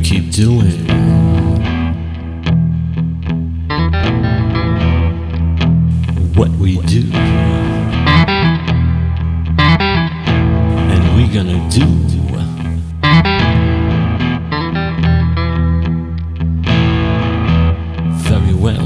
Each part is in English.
keep doing what we do, and we gonna do very well.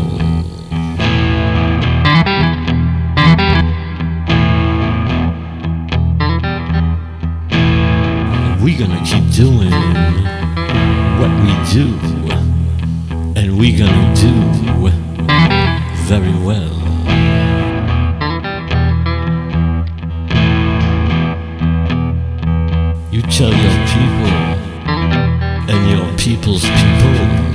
We gonna keep doing what we do, and we gonna do very well. You tell your people and your people's people